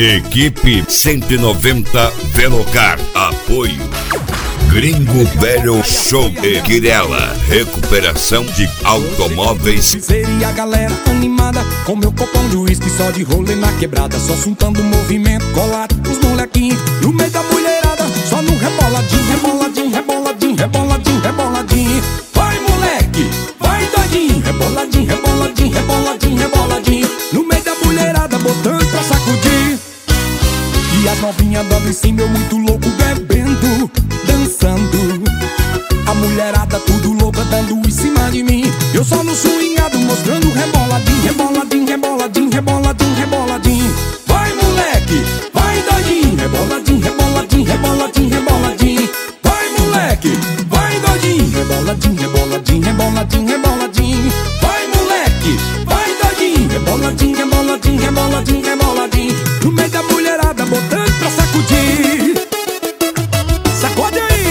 Equipe 190 Velocar. Apoio Gringo Velho Show e Quirela, recuperação de automóveis. E a galera animada com meu copão de uísque, só de rolê na quebrada, só juntando movimento, colado os molequinhos no meio da mulherada, só no reboladinho, reboladinho, reboladinho, reboladinho, reboladinho. Vai moleque, vai doidinho, reboladinho, reboladinho, reboladinho, reboladinho, no meio da mulherada, botando pra sacudir. E as novinhas dando em cima, eu muito louco bebendo, dançando. A mulherada tudo louca dando em cima de mim, eu só no swingado mostrando reboladinho, reboladinho, reboladinho, reboladinho, reboladinho. Vai moleque, vai doidinho, reboladinho, reboladinho, reboladinho, reboladinho. Vai moleque, vai doidinho, reboladinho, reboladinho, reboladinho, reboladinho. Vai moleque, vai doidinho, reboladinho, reboladinho, reboladinho, reboladinho, no meio da mulherada botando pra sacudir. Sacode aí!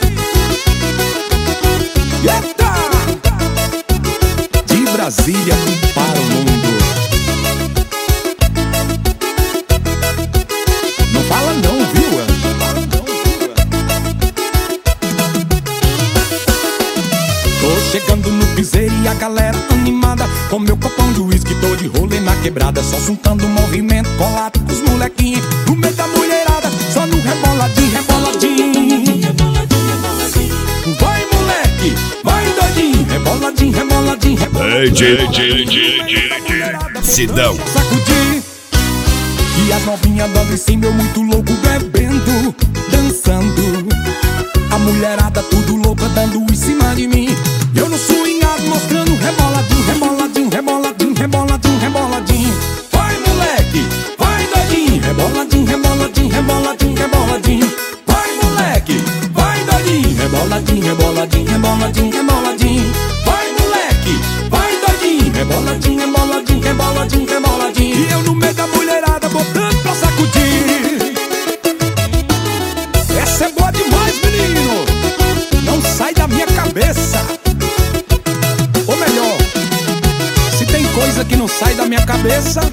Eita! De Brasília para o mundo. Não fala não, viu? Tô chegando no piseiro e a galera animada com meu copão de uísque, tô de rolê na quebrada, só juntando movimento, colado com os molequinhos no meio da mulherada, só no reboladinho, reboladinho. Vai moleque, vai doidinho, reboladinho, reboladinho, reboladinho. Sidão. Sacudir. E as novinhas dando em cima, eu muito louco bebendo, dançando. A mulherada tudo louca dando em cima de mim, eu no swingado mostrando reboladinho, reboladinho, reboladinho, reboladinho, reboladinho. Vai moleque, vai doidinho, reboladinho, reboladinho, reboladinho, reboladinho. Vai moleque, vai doidinho, reboladinho, reboladinho, reboladinho, reboladinho. Vai moleque, vai doidinho, reboladinho, reboladinho, reboladinho, reboladinho. E eu no meio da mulherada botando pra sacudir. Essa é boa demais, menino, não sai da minha cabeça. Ou melhor, se tem coisa que não sai da minha cabeça,